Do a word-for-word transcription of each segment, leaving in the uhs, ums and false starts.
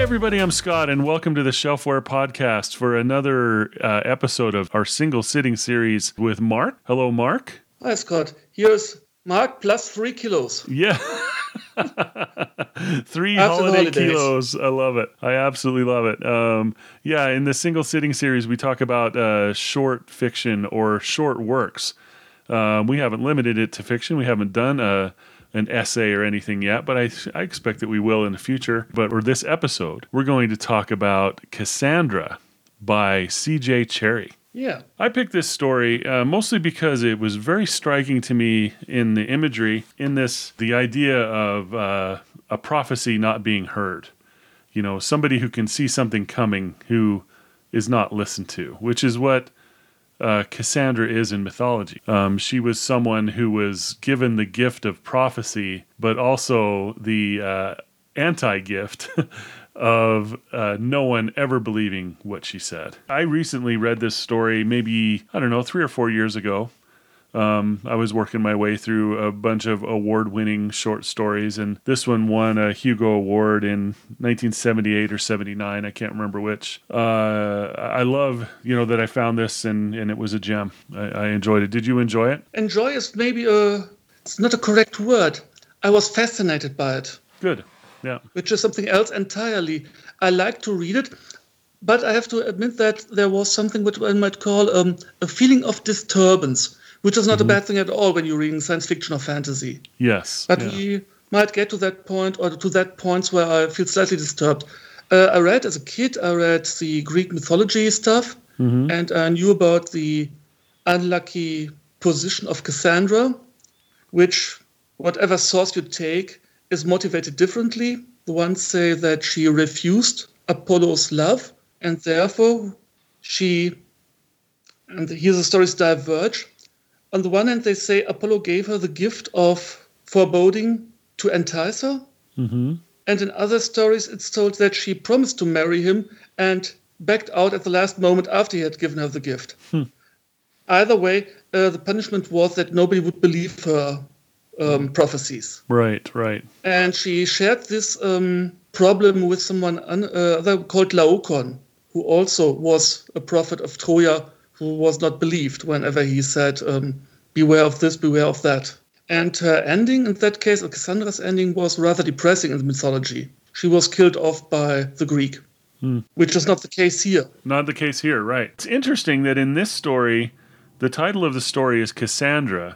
everybody, I'm Scott, and welcome to the Shelfware Podcast for another uh, episode of our single sitting series with Mark. Hello, Mark. Hi, Scott. Here's Mark plus three kilos. Yeah. Three After the holiday holidays. kilos. I love it. I absolutely love it. Um, yeah, in the single sitting series, we talk about uh, short fiction or short works. Um, we haven't limited it to fiction. We haven't done a an essay or anything yet, but I, I expect that we will in the future. But for this episode, we're going to talk about Cassandra by C J Cherryh. Yeah. I picked this story uh, mostly because it was very striking to me in the imagery, in this, the idea of uh, a prophecy not being heard. You know, somebody who can see something coming who is not listened to, which is what Uh, Cassandra is in mythology. Um, she was someone who was given the gift of prophecy, but also the uh, anti-gift of uh, no one ever believing what she said. I recently read this story maybe, I don't know, three or four years ago. Um, I was working my way through a bunch of award-winning short stories, and this one won a Hugo Award in nineteen seventy-eight or seventy-nine. I can't remember which. Uh, I love, you know, that I found this, and, and it was a gem. I, I enjoyed it. Did you enjoy it? Enjoy is maybe a, it's not a correct word. I was fascinated by it. Good. Yeah. Which is something else entirely. I like to read it, but I have to admit that there was something what one might call um, a feeling of disturbance, which is not mm-hmm. a bad thing at all when you're reading science fiction or fantasy. Yes. But yeah. we might get to that point, or to that point where I feel slightly disturbed. Uh, I read as a kid, I read the Greek mythology stuff, mm-hmm. and I knew about the unlucky position of Cassandra, which, whatever source you take, is motivated differently. The ones say that she refused Apollo's love, and therefore she, and here the stories diverge. On the one hand, they say Apollo gave her the gift of foreboding to entice her. Mm-hmm. And in other stories, it's told that she promised to marry him and backed out at the last moment after he had given her the gift. Hmm. Either way, uh, the punishment was that nobody would believe her um, prophecies. Right, right. And she shared this um, problem with someone un- uh, other called Laocoon, who also was a prophet of Troia, who was not believed whenever he said, um, beware of this, beware of that. And her ending, in that case, or Cassandra's ending, was rather depressing in the mythology. She was killed off by the Greek, hmm. which is not the case here. Not the case here, right. It's interesting that in this story, the title of the story is Cassandra,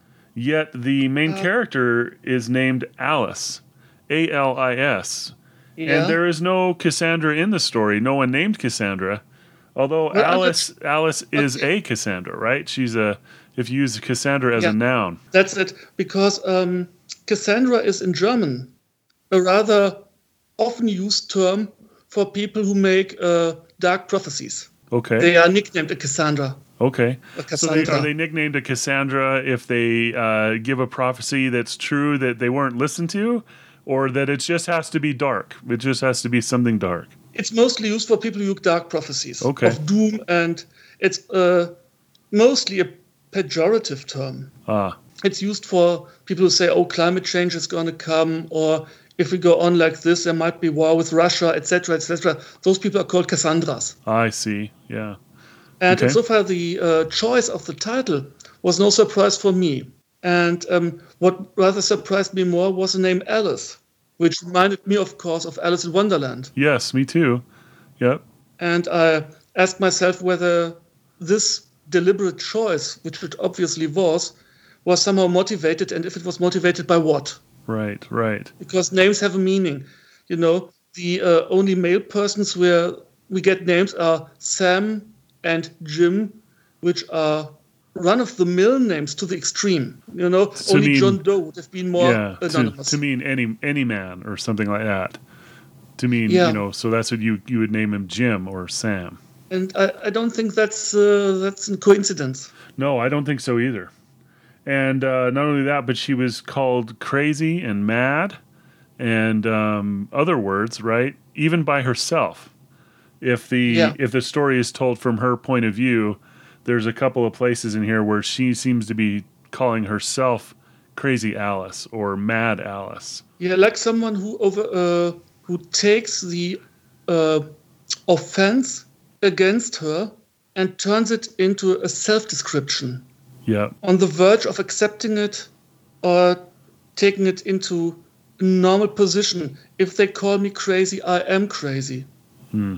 yet the main uh, character is named Alice, A L I S. Yeah. And there is no Cassandra in the story, no one named Cassandra. Although well, Alice Alice is okay. a Cassandra, right? She's a, if you use Cassandra as yeah, a noun. That's it, because um, Cassandra is in German a rather often used term for people who make uh, dark prophecies. Okay. They are nicknamed a Cassandra. Okay. A so they, are they nicknamed a Cassandra if they uh, give a prophecy that's true that they weren't listened to, or that it just has to be dark? It just has to be something dark. It's mostly used for people who use dark prophecies okay. of doom, and it's uh, mostly a pejorative term. Ah. It's used for people who say, oh, climate change is going to come, or if we go on like this, there might be war with Russia, et cetera, et cetera. Those people are called Cassandras. I see, yeah. And okay. insofar, the uh, choice of the title was no surprise for me. And um, what rather surprised me more was the name Alice, which reminded me, of course, of Alice in Wonderland. Yes, me too. Yep. And I asked myself whether this deliberate choice, which it obviously was, was somehow motivated, and if it was motivated by what? Right, right. Because names have a meaning. You know, the uh, only male persons where we get names are Sam and Jim, which are run-of-the-mill names to the extreme. You know, to only mean, John Doe would have been more yeah, anonymous. To, to mean any any man or something like that. To mean, yeah. you know, so that's what you you would name him Jim or Sam. And I, I don't think that's uh, that's a coincidence. No, I don't think so either. And uh, not only that, but she was called crazy and mad and um, other words, right? Even by herself. If the yeah. if the story is told from her point of view, there's a couple of places in here where she seems to be calling herself Crazy Alice or Mad Alice. Yeah, like someone who over uh, who takes the uh, offense against her and turns it into a self-description. Yeah. On the verge of accepting it or taking it into a normal position. If they call me crazy, I am crazy. Hmm.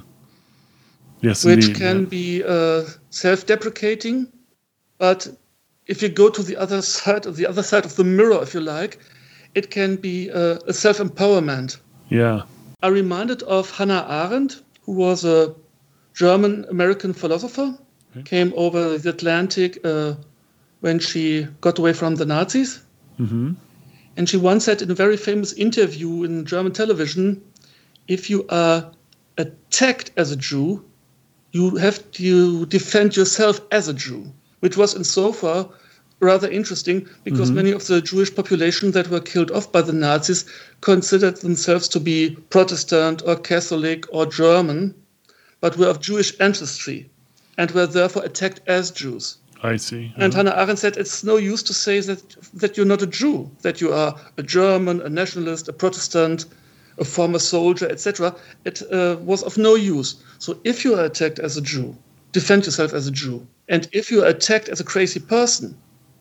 Yes, which indeed. can Yeah. be uh, self-deprecating, but if you go to the other side, the other side of the mirror, if you like, it can be uh, a self-empowerment. Yeah. I'm reminded of Hannah Arendt, who was a German-American philosopher, Okay. came over the Atlantic uh, when she got away from the Nazis. Mm-hmm. And she once said in a very famous interview in German television, if you are attacked as a Jew, you have to defend yourself as a Jew, which was in so far rather interesting because Mhm. many of the Jewish population that were killed off by the Nazis considered themselves to be Protestant or Catholic or German, but were of Jewish ancestry and were therefore attacked as Jews. I see. And Uh-huh. Hannah Arendt said it's no use to say that, that you're not a Jew, that you are a German, a nationalist, a Protestant, a former soldier, et cetera. It uh, was of no use. So if you are attacked as a Jew, defend yourself as a Jew. And if you are attacked as a crazy person,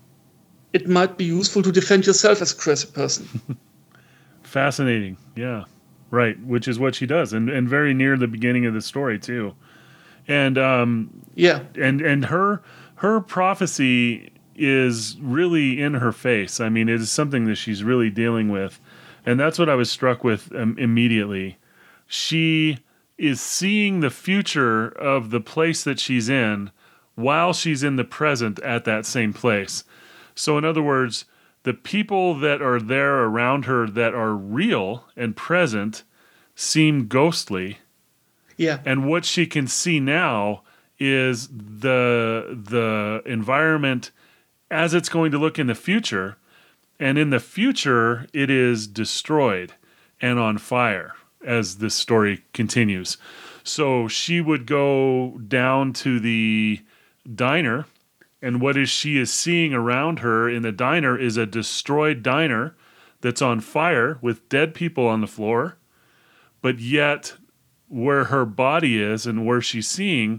it might be useful to defend yourself as a crazy person. Fascinating. Yeah. Right. Which is what she does, and and very near the beginning of the story too. And um Yeah, and and her her prophecy is really in her face. I mean, it is something that she's really dealing with, and that's what I was struck with um, immediately. She is seeing the future of the place that she's in while she's in the present at that same place. So, in other words, the people that are there around her that are real and present seem ghostly, yeah, and what she can see now is the the environment as it's going to look in the future, and in the future it is destroyed and on fire as this story continues. So she would go down to the diner, and what is she is seeing around her in the diner is a destroyed diner that's on fire with dead people on the floor, but yet where her body is and where she's seeing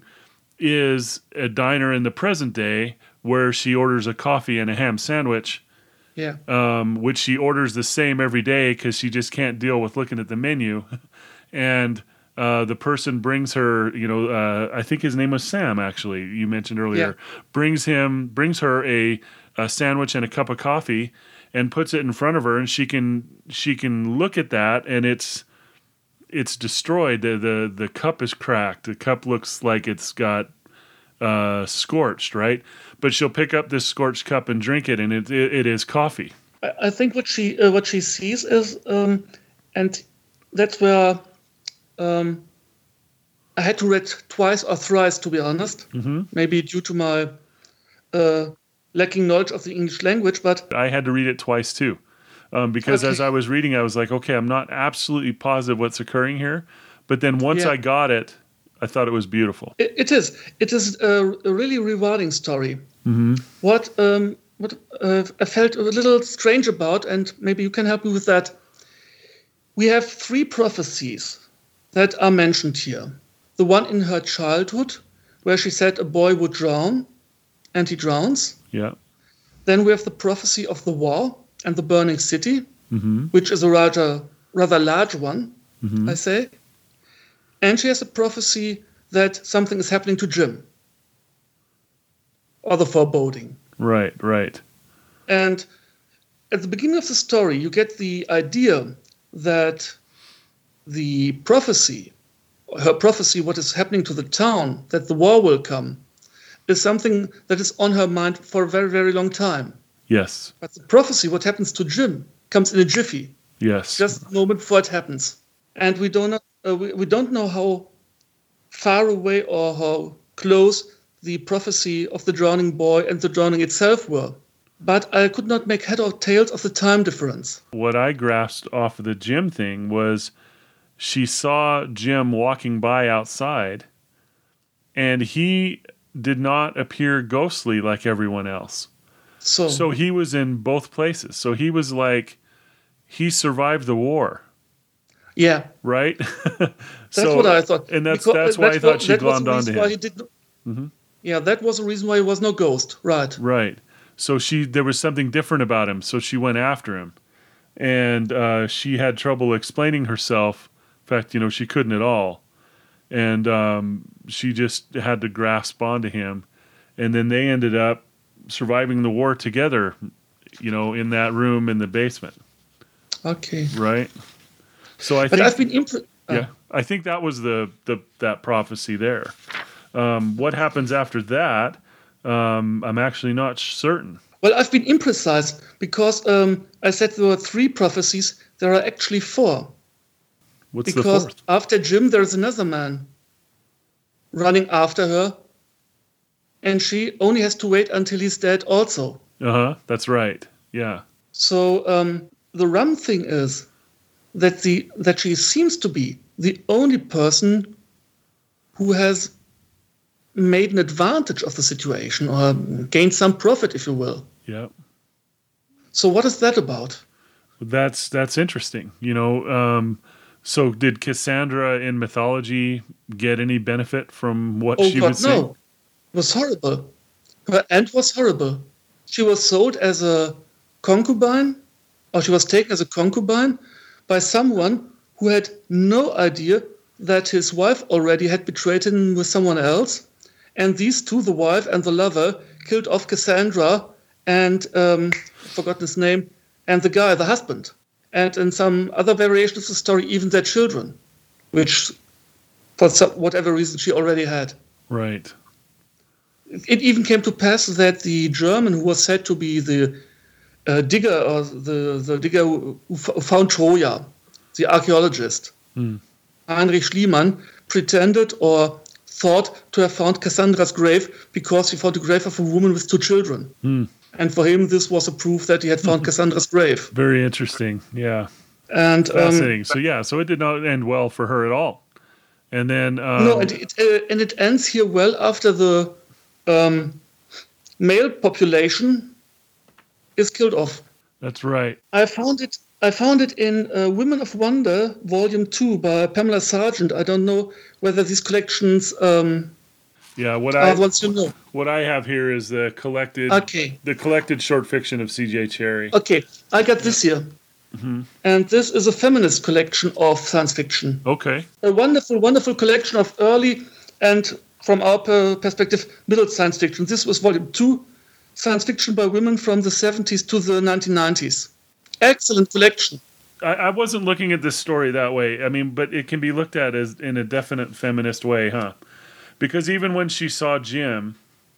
is a diner in the present day where she orders a coffee and a ham sandwich, yeah, um, which she orders the same every day because she just can't deal with looking at the menu. And uh, the person brings her, you know, uh, I think his name was Sam, actually, you mentioned earlier, brings him, brings her a, a sandwich and a cup of coffee and puts it in front of her, and she can she can look at that, and it's it's destroyed. The, the the cup is cracked. The cup looks like it's got uh, scorched, right? But she'll pick up this scorched cup and drink it, and it it, it is coffee. I, I think what she uh, what she sees is, um, and that's where um, I had to read twice or thrice, to be honest. Mm-hmm. Maybe due to my uh, lacking knowledge of the English language, but I had to read it twice too, um, because Okay. as I was reading, I was like, okay, I'm not absolutely positive what's occurring here, but then once Yeah. I got it, I thought it was beautiful. it, it is it is a, a really rewarding story. Mm-hmm. What um, what uh, I felt a little strange about, and maybe you can help me with that. We have three prophecies that are mentioned here. The one in her childhood, where she said a boy would drown, and he drowns. Yeah. Then we have the prophecy of the war and the burning city, Mm-hmm. which is a rather rather large one, Mm-hmm. I say. And she has a prophecy that something is happening to Jim, or the foreboding. Right. Right. And at the beginning of the story, you get the idea that the prophecy, her prophecy, what is happening to the town, that the war will come, is something that is on her mind for a very, very long time. Yes. But the prophecy, what happens to Jim, comes in a jiffy, Yes. just a moment before it happens. And we don't know, uh, we, we don't know how far away or how close the prophecy of the drowning boy and the drowning itself were. But I could not make head or tails of the time difference. What I grasped off of the Jim thing was she saw Jim walking by outside, and he did not appear ghostly like everyone else. So, So he was in both places. So he was like, he survived the war. Yeah, right? that's so, what I thought. and that's Because, that's uh, why that I thought was, she that was glommed the onto reason why him. he did. Yeah, that was the reason why he was no ghost. Right. Right. So she there was something different about him, so she went after him, and uh, she had trouble explaining herself. In fact, you know, she couldn't at all, and um, she just had to grasp onto him, and then they ended up surviving the war together. You know, in that room in the basement. Okay. Right. So I But think, I've been imp- yeah, I think that was the, the that prophecy there. Um, what happens after that? Um, I'm actually not certain. Well, I've been imprecise because um, I said there were three prophecies. There are actually four. What's Because the fourth? after Jim, there's another man running after her, and she only has to wait until he's dead also. Uh huh. That's right. Yeah. So um, the rum thing is that the that she seems to be the only person who has made an advantage of the situation or gained some profit, if you will. Yeah. So what is that about? That's that's interesting. You know. Um, so did Cassandra in mythology get any benefit from what Oh she God, was saying? no! It was horrible. Her end was horrible. She was sold as a concubine, or she was taken as a concubine by someone who had no idea that his wife already had betrayed him with someone else. And these two, the wife and the lover, killed off Cassandra and, um, forgotten his name, and the guy, the husband. And in some other variation of the story, even their children, which, for some, whatever reason, she already had. Right. It even came to pass that the German who was said to be the uh, digger or the, the digger who f- found Troja, the archaeologist, Hmm. Heinrich Schliemann, pretended or thought to have found Cassandra's grave because he found a grave of a woman with two children. Hmm. And for him, this was a proof that he had found Cassandra's grave. Very interesting. Yeah. And um, Fascinating. So yeah. So it did not end well for her at all. And then um, no, and it, uh, and it ends here well after the um, male population is killed off. That's right. I found it. I found it in uh, Women of Wonder, Volume Two, by Pamela Sargent. I don't know whether these collections um, Yeah. What are I ones you know. what I have here is the collected Okay. the collected short fiction of C J Cherry. Okay, I got this here. Mm-hmm. And this is a feminist collection of science fiction. Okay. A wonderful, wonderful collection of early and, from our per- perspective, middle science fiction. This was volume two, science fiction by women from the seventies to the nineteen nineties. Excellent collection. I, I wasn't looking at this story that way. I mean, but it can be looked at as in a definite feminist way, huh? Because even when she saw Jim,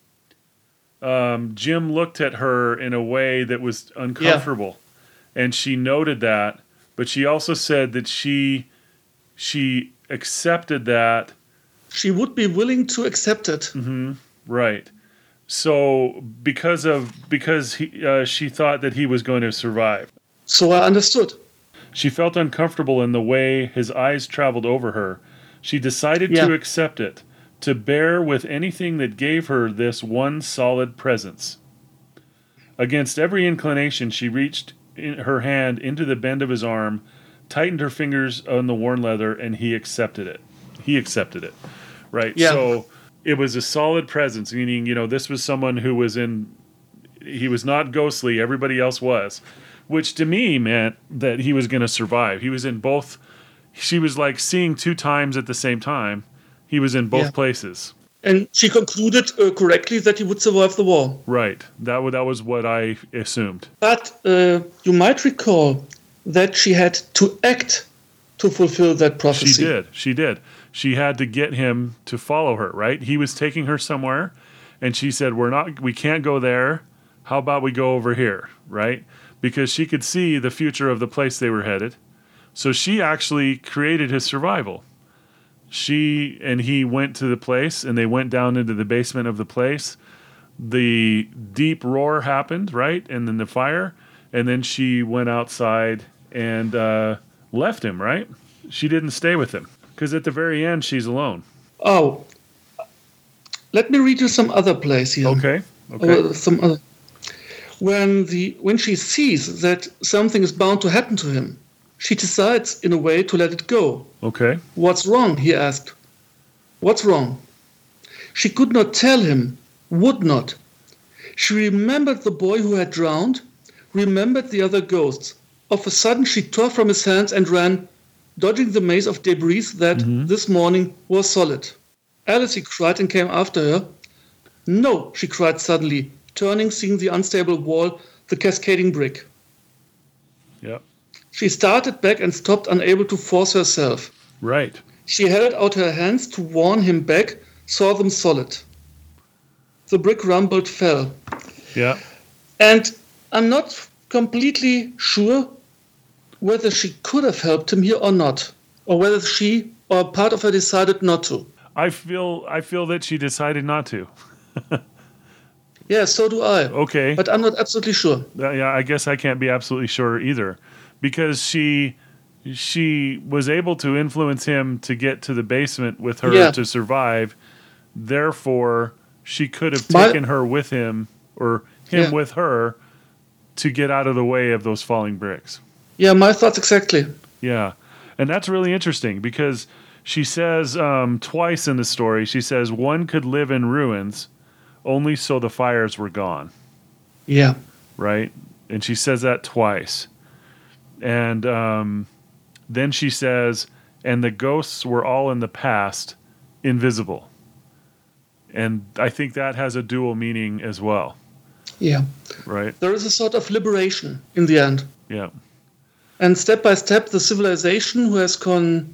um, Jim looked at her in a way that was uncomfortable. And she noted that, but she also said that she she accepted that. She would be willing to accept it. Mm-hmm, right. So because of because he uh, she thought that he was going to survive. So I understood. She felt uncomfortable in the way his eyes traveled over her. She decided Yeah. to accept it, to bear with anything that gave her this one solid presence. Against every inclination, she reached in her hand into the bend of his arm, tightened her fingers on the worn leather, and he accepted it. He accepted it. Right? Yeah. So it was a solid presence, meaning, you know, this was someone who was in, he was not ghostly, everybody else was, which to me meant that he was going to survive. He was in both, she was like seeing two times at the same time. He was in both Yeah. places. And she concluded uh, correctly that he would survive the war. Right. That, wa- that was what I assumed. But uh, you might recall that she had to act to fulfill that prophecy. She did. She did. She had to get him to follow her, right? He was taking her somewhere, and she said, "We're not. We can't go there. How about we go over here?" Right? Because she could see the future of the place they were headed. So she actually created his survival. She and he went to the place, and they went down into the basement of the place. The deep roar happened, right? And then the fire, and then she went outside and uh, left him, right? She didn't stay with him. Because at the very end, she's alone. Oh, let me read you some other place here. Okay. Okay. Uh, some other. When the when she sees that something is bound to happen to him, she decides, in a way, to let it go. Okay. What's wrong? He asked. What's wrong? She could not tell him, would not. She remembered the boy who had drowned, remembered the other ghosts. Of a sudden, she tore from his hands and ran, dodging the maze of debris that mm-hmm. this morning was solid. Alice, he cried and came after her. No, she cried suddenly, turning, seeing the unstable wall, the cascading brick. Yeah. She started back and stopped, unable to force herself. Right. She held out her hands to warn him back, saw them solid. The brick rumbled, fell. Yeah. And I'm not completely sure whether she could have helped him here or not, or whether she or part of her decided not to. I feel I feel that she decided not to. Yeah, so do I. Okay. But I'm not absolutely sure. Uh, yeah, I guess I can't be absolutely sure either, because she she was able to influence him to get to the basement with her yeah. to survive. Therefore, she could have taken My, her with him, or him yeah. with her, to get out of the way of those falling bricks. Yeah, my thoughts exactly. Yeah, and that's really interesting, because she says um, twice in the story, she says one could live in ruins only so the fires were gone. Yeah. Right? And she says that twice. And um, then she says, and the ghosts were all in the past, invisible. And I think that has a dual meaning as well. Yeah. Right? There is a sort of liberation in the end. Yeah. And step by step, the civilization who has con,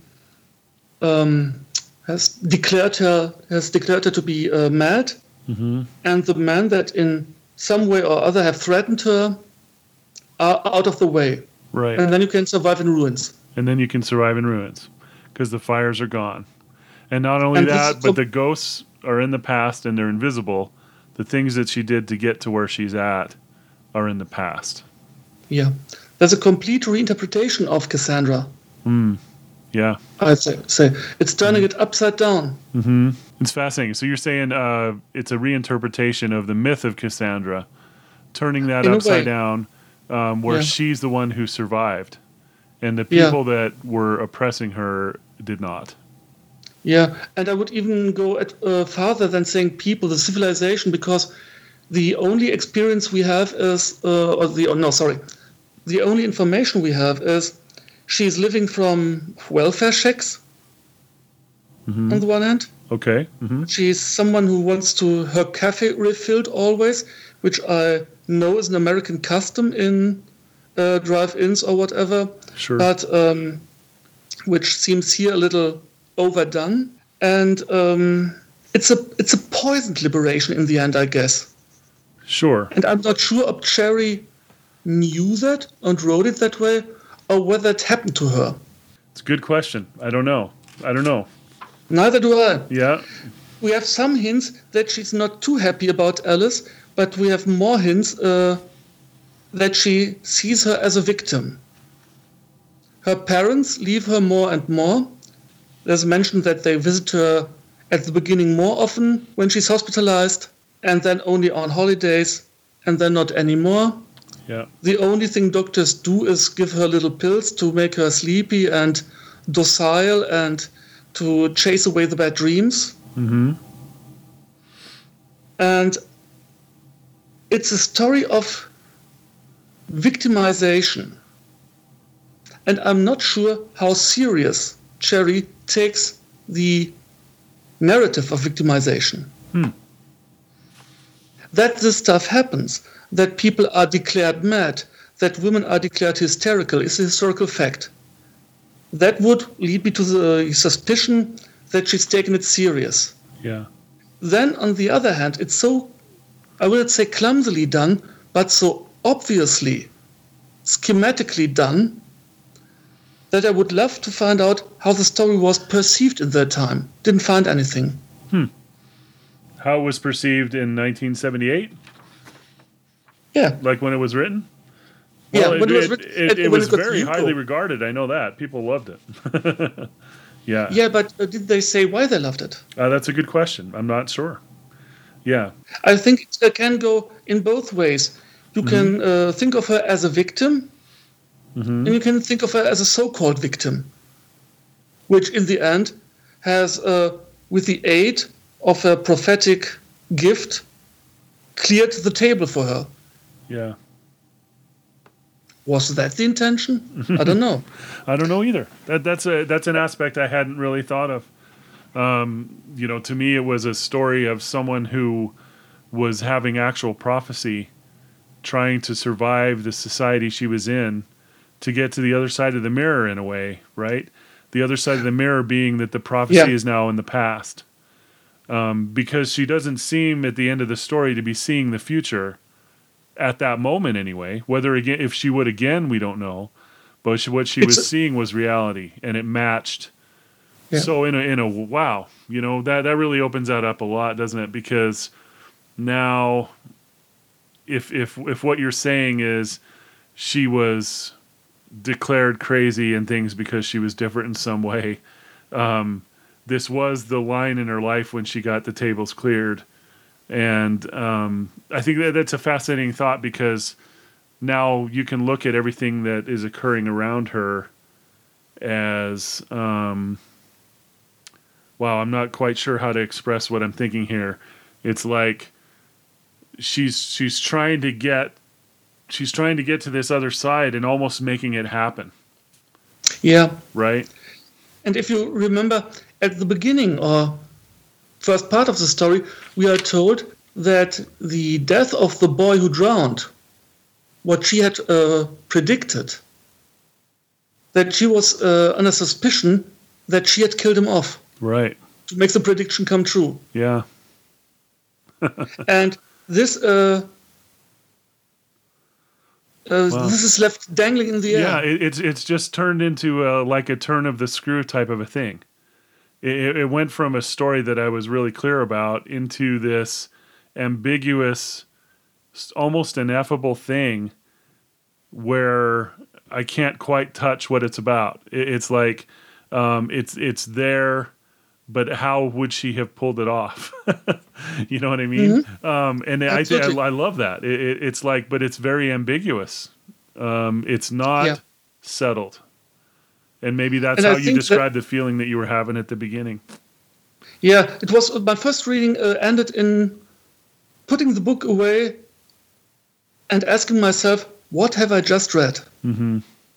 um, has declared her has declared her to be uh, mad, mm-hmm. and the men that in some way or other have threatened her are out of the way. Right. And then you can survive in ruins. And then you can survive in ruins because the fires are gone. And not only and that, but so- the ghosts are in the past and they're invisible. The things that she did to get to where she's at are in the past. Yeah. There's a complete reinterpretation of Cassandra. Mm. Yeah. I'd say. say. It's turning mm. it upside down. Mm-hmm. It's fascinating. So you're saying uh, it's a reinterpretation of the myth of Cassandra, turning that in upside down, um, where yeah. she's the one who survived, and the people yeah. that were oppressing her did not. Yeah, and I would even go at, uh, farther than saying people, the civilization, because the only experience we have is, uh, or the, oh, no, sorry, the only information we have is she's living from welfare checks, mm-hmm. on the one hand. Okay. Mm-hmm. She's someone who wants to her cafe refilled always, which I know is an American custom in uh, drive-ins or whatever. Sure. But um, which seems here a little overdone, and um, it's a it's a poisoned liberation in the end, I guess. Sure. And I'm not sure if Cherry knew that and wrote it that way, or whether it happened to her. It's a good question. I don't know. I don't know. Neither do I. Yeah. We have some hints that she's not too happy about Alice, but we have more hints uh, that she sees her as a victim. Her parents leave her more and more. There's mention that they visit her at the beginning more often when she's hospitalized, and then only on holidays, and then not anymore. Yeah. The only thing doctors do is give her little pills to make her sleepy and docile and to chase away the bad dreams. Mm-hmm. And it's a story of victimization. And I'm not sure how serious Cherry takes the narrative of victimization. Hmm. That this stuff happens, that people are declared mad, that women are declared hysterical, is a historical fact. That would lead me to the suspicion that she's taken it serious. Yeah. Then, on the other hand, it's so, I wouldn't say clumsily done, but so obviously, schematically done, that I would love to find out how the story was perceived in that time. Didn't find anything. Hmm. How it was perceived in nineteen seventy-eight? Yeah. Like when it was written? Yeah, well, when it, it was written. It, it, it was very highly Yuko. regarded. I know that. People loved it. Yeah. Yeah, but uh, did they say why they loved it? Uh, that's a good question. I'm not sure. Yeah. I think it uh, can go in both ways. You mm-hmm. can uh, think of her as a victim, and you can think of her as a so-called victim, which in the end has, uh, with the aid of a prophetic gift, cleared the table for her. Yeah. Was that the intention? I don't know. I don't know either. That that's a that's an aspect I hadn't really thought of. Um, you know, to me, it was a story of someone who was having actual prophecy, trying to survive the society she was in, to get to the other side of the mirror in a way, right? The other side of the mirror being that the prophecy Yeah. is now in the past. Um, because she doesn't seem at the end of the story to be seeing the future at that moment anyway. Whether again, if she would again, we don't know. But she, what she It's was a- seeing was reality, and it matched. Yeah. So in a in a wow, you know, that that really opens that up a lot, doesn't it? Because now, if if if what you're saying is she was declared crazy and things because she was different in some way, um, this was the line in her life when she got the tables cleared. And um, I think that that's a fascinating thought, because now you can look at everything that is occurring around her as, um, wow, I'm not quite sure how to express what I'm thinking here. It's like she's she's trying to get she's trying to get to this other side and almost making it happen, Yeah. right? And if you remember, at the beginning or first part of the story, we are told that the death of the boy who drowned, what she had uh, predicted, that she was uh, under suspicion that she had killed him off Right. to make the prediction come true. Yeah. And this uh, uh, Wow. this is left dangling in the air. Yeah, it, it's it's just turned into a, like a turn of the screw type of a thing. It, it it went from a story that I was really clear about into this ambiguous, s- almost ineffable thing where I can't quite touch what it's about. It, it's like um, it's it's there, but how would she have pulled it off? You know what I mean? Um, and I think Absolutely. I, I love that. It, it, it's like, but it's very ambiguous. Um, it's not Yeah. settled. And maybe that's And I how you think that- described the feeling that you were having at the beginning. Yeah, it was my first reading uh, ended in putting the book away and asking myself, what have I just read? Mm-hmm.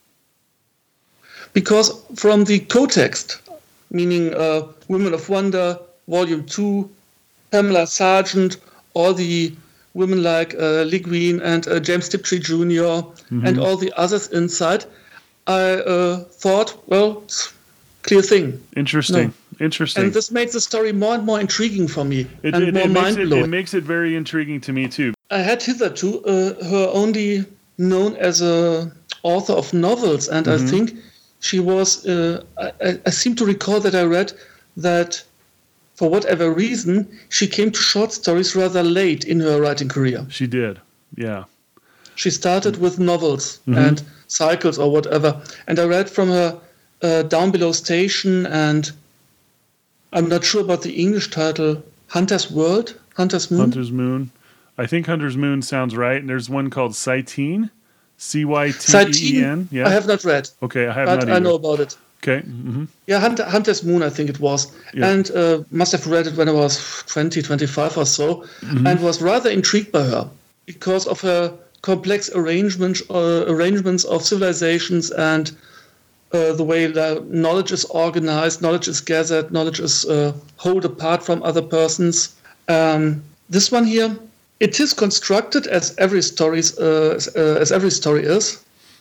Because from the co-text, meaning uh, Women of Wonder, Volume two, Pamela Sargent, all the women like uh, Le Guin and uh, James Tiptree Junior and all the others inside, I uh, thought, well, it's a clear thing. Interesting. No. Interesting. And this made the story more and more intriguing for me it, and it, more it, makes it, mind-blowing. it makes it very intriguing to me too. I had hitherto uh, her only known as a author of novels, and I think she was. Uh, I, I seem to recall that I read that, for whatever reason, she came to short stories rather late in her writing career. She did. Yeah. She started with novels and cycles or whatever, and I read from her uh, Down Below Station, and I'm not sure about the English title, Hunter's World, Hunter's Moon. Hunter's Moon. I think Hunter's Moon sounds right. And there's one called Cytine. C Y T E E N. Yeah. I have not read, Okay, I have but not I either. know about it. Okay. hmm Yeah, Hunter, Hunter's Moon, I think it was. Yeah. And uh, must have read it when I was twenty, twenty-five or so, Mm-hmm. and was rather intrigued by her because of her complex arrangements, uh, arrangements of civilizations and uh, the way that knowledge is organized, knowledge is gathered, knowledge is uh, held apart from other persons. Um, this one here, it is constructed as every story's, uh, as, uh, as every story is,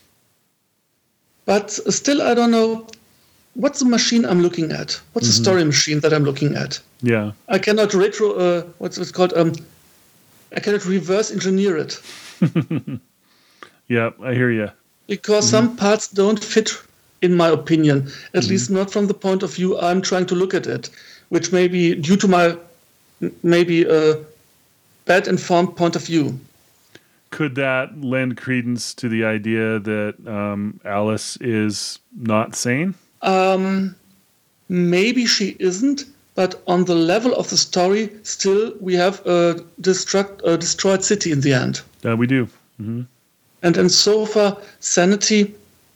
but still I don't know. What's the machine I'm looking at? What's the story machine that I'm looking at? Yeah. I cannot retro. Uh, what's it called? Um, I cannot reverse engineer it Yeah. I hear you. because some parts don't fit, in my opinion. At least not from the point of view I'm trying to look at it, which may be due to my m- maybe uh, bad informed point of view. Could that lend credence to the idea that um, Alice is not sane? Um, maybe she isn't, but on the level of the story, still we have a, destruct, a destroyed city in the end. Uh, we do. hmm And in so far, sanity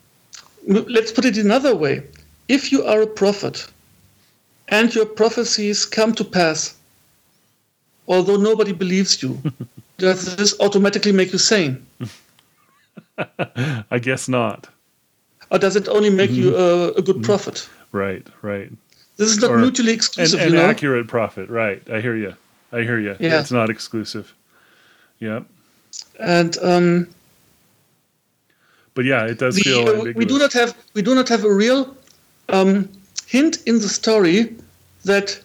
let's put it another way. If you are a prophet and your prophecies come to pass, although nobody believes you, does this automatically make you sane? I guess not. Or does it only make you a, a good prophet? Right, right. This is not Or mutually exclusive, an, an you know? accurate prophet, right. I hear you. I hear you. Yeah. It's not exclusive. Yeah. And um, but yeah, it does the, feel uh, ambiguous. we do not have we do not have a real um, hint in the story that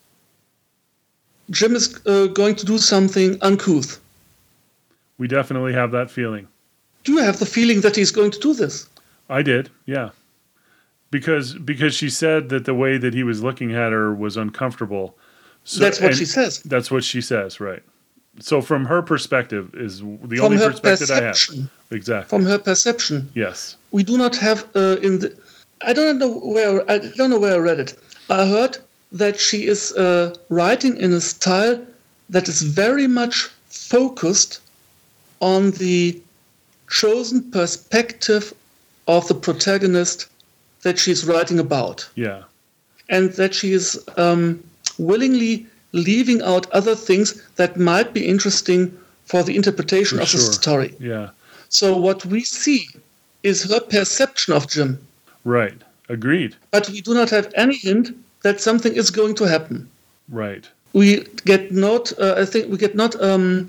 Jim is uh, going to do something uncouth. We definitely have that feeling. Do you have the feeling that he's going to do this? I did, yeah. Because because she said that the way that he was looking at her was uncomfortable. So, that's what and she says. That's what she says, right. So from her perspective is the From only her perspective perception, I have. Exactly. From her perception. Yes. We do not have uh, in the I don't know where I don't know where I read it. I heard that she is uh, writing in a style that is very much focused on the chosen perspective of the protagonist that she's writing about. Yeah. And that she is um, willingly leaving out other things that might be interesting for the interpretation For of sure. the story. Yeah. So what we see is her perception of Jim. Right. Agreed. But we do not have any hint that something is going to happen. Right. We get not, uh, I think we get not um,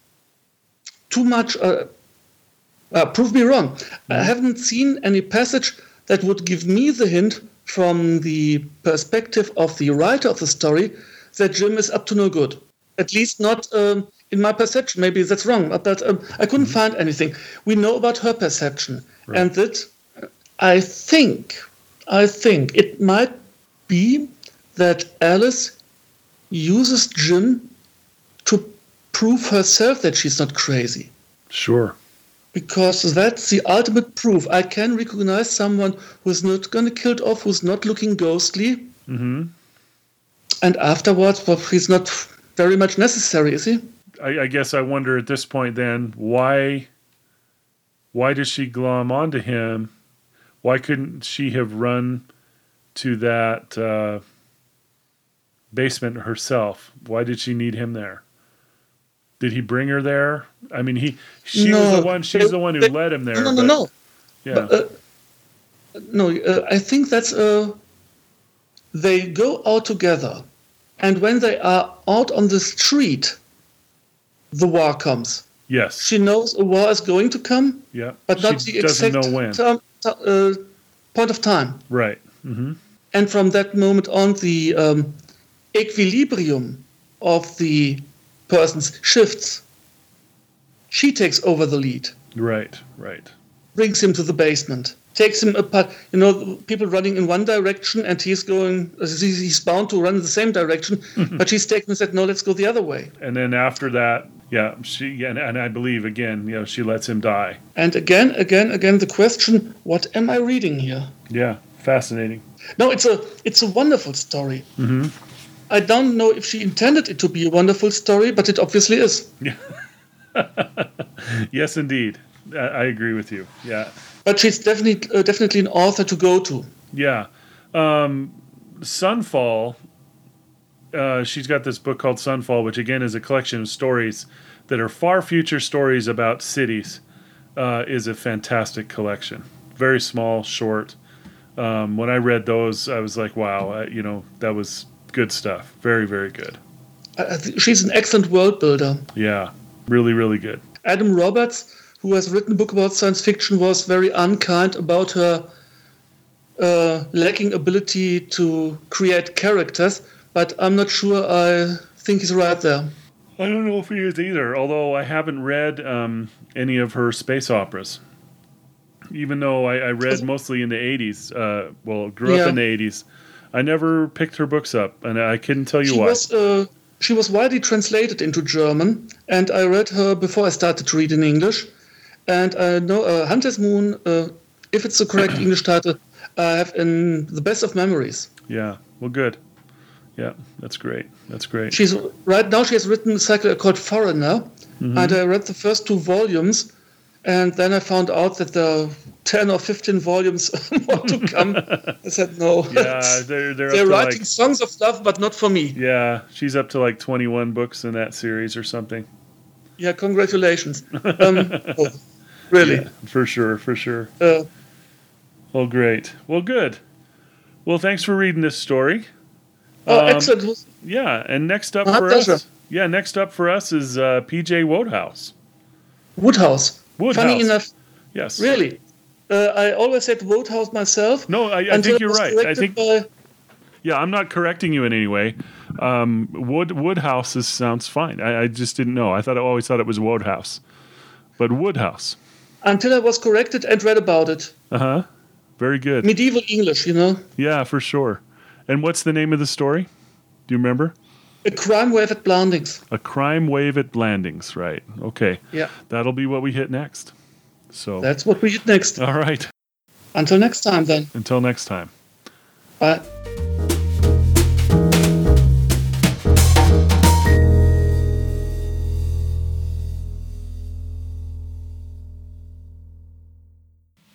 too much, uh, uh, prove me wrong. Mm-hmm. I haven't seen any passage that would give me the hint from the perspective of the writer of the story that Jim is up to no good. At least not um, in my perception. Maybe that's wrong, but um, I couldn't mm-hmm. find anything. We know about her perception. Right. And that I think, I think it might be that Alice uses Jim to prove herself that she's not crazy. Sure. Because that's the ultimate proof. I can recognize someone who's not going to kill off, who's not looking ghostly. Mm-hmm. And afterwards, well, he's not very much necessary, is he? I, I guess I wonder at this point then, why, why does she glom onto him? Why couldn't she have run to that uh, basement herself? Why did she need him there? Did he bring her there? I mean, he she no, was the one. She's they, the one who they, led him there. No, no, but, no, no. Yeah. But, uh, no, uh, I think that's uh, they go out together, and when they are out on the street, the war comes. Yes. She knows a war is going to come. Yeah. But not she the doesn't exact know when. Term, uh, point of time. Right. Mm-hmm. And from that moment on, the um, equilibrium of the persons shifts. She takes over the lead. Right, right. Brings him to the basement. Takes him apart. You know, people running in one direction, and he's going. He's bound to run in the same direction, but she's taken and said, "No, let's go the other way." And then after that, yeah, she and, and I believe again, you know, she lets him die. And again, again, again, the question: what am I reading here? Yeah, fascinating. No, it's a it's a wonderful story. Mm-hmm. I don't know if she intended it to be a wonderful story, but it obviously is. Yeah. Yes, indeed. I, I agree with you. Yeah. But she's definitely uh, definitely an author to go to. Yeah. Um, Sunfall, uh, she's got this book called Sunfall, which again is a collection of stories that are far future stories about cities, uh, is a fantastic collection. Very small, short. Um, when I read those, I was like, wow, uh, you know, that was good stuff. Very, very good. I th- she's an excellent world builder. Yeah, really, really good. Adam Roberts, who has written a book about science fiction, was very unkind about her uh, lacking ability to create characters, but I'm not sure I think he's right there. I don't know if he is either, although I haven't read um, any of her space operas. Even though I, I read mostly in the eighties, uh, well, grew up yeah. in the eighties, I never picked her books up, and I couldn't tell you she why. Was, uh, she was widely translated into German, and I read her before I started to read in English. And I know uh, Hunter's Moon, uh, if it's the correct English title, I have in the best of memories. Yeah, well, good. Yeah, that's great. That's great. She's right now. She has written a cycle called Foreigner, mm-hmm. and I read the first two volumes. And then I found out that there are ten or fifteen volumes more to come. I said, no. Yeah, they're, they're, they're up to writing like, songs of love, but not for me. Yeah, she's up to like twenty-one books in that series or something. Yeah, congratulations. Um, oh, really? Yeah, for sure, for sure. Uh, well, great. Well, good. Well, thanks for reading this story. oh, Um, excellent. Yeah, and next up My for pleasure. us, yeah, next up for us is uh, P J Wodehouse. Woodhouse. Woodhouse. Funny enough, Yes. really. Uh, I always said Woodhouse myself. No, I, I until think you're was right. I corrected think. By, Yeah, I'm not correcting you in any way. Um, Wood Woodhouse is, sounds fine. I, I just didn't know. I thought I always thought it was Wodehouse, but Woodhouse. until I was corrected and read about it. Uh huh. Very good. Medieval English, you know. Yeah, for sure. And what's the name of the story? Do you remember? A crime wave at Blandings. A crime wave at Blandings, right? Okay. Yeah. That'll be what we hit next. So. That's what we hit next. All right. Until next time, then. Until next time. Bye.